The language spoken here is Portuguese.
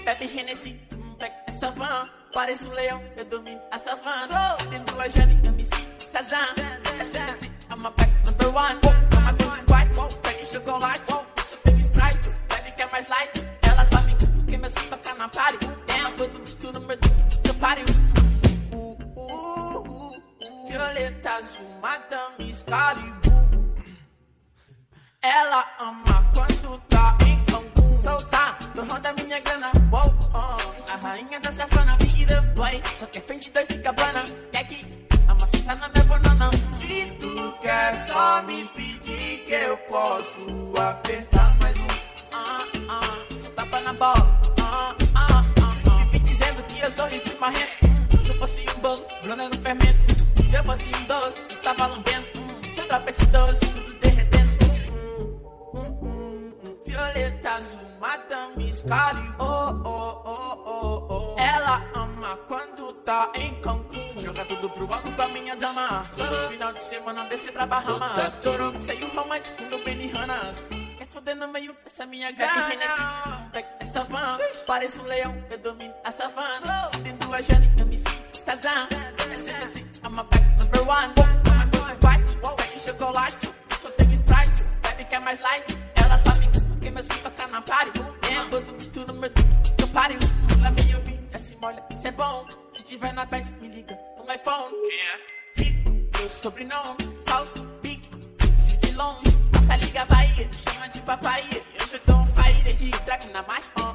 bebe Hennessy, pega essa van. Parece um leão, eu domino a savana. Dentro a Jane, eu me sinto Kazan. I'm a back number one. Toma tudo white, pega chocolate. Só tenho Sprite, bebe que é mais light. Ela sabe que meu som toca na party. Damn, todo mistura meu do party. Violeta azul, Madame Excalibur. Ela ama quando tá em Cancún. Soltar, do ramo da minha grana. A rainha da safana, vira boy. Só que é frente dois fica cabana. Quer que amassa na minha banana. Se tu quer só me pedir que eu posso apertar mais um. Só tapa na bola. Vive dizendo que eu sou rico e marrento. Se eu fosse um bolo, blona no fermento. Se eu fosse um doce, eu tava lambendo. Se eu dropa esse doce, tudo derretendo. Violeta azul, Madame Excalibur. Ela ama quando tá em Cancún. Joga tudo pro alto com a minha dama. Só no final de semana descer pra Bahamas. Sei o romântico no Benihana. Quer foder no meio dessa minha grana. Pega essa van, parece um leão, eu domino a savana. Dentro a Jane, eu me sinto Kazan. I'm a back number one. Toma tudo white, pega chocolate. Só tenho Sprite, bebe que é mais light. Ela sabe que meu som toca na party. Todo mistura meu do party. Se ela me ouvir, já se molha, isso é bom. Se tiver na bed, me liga no iPhone. Quem é? Rico, meu sobrenome, falso, bico, de longe. Passa liga, vai, chama de papai. Eu já dou um fire de drag na mais.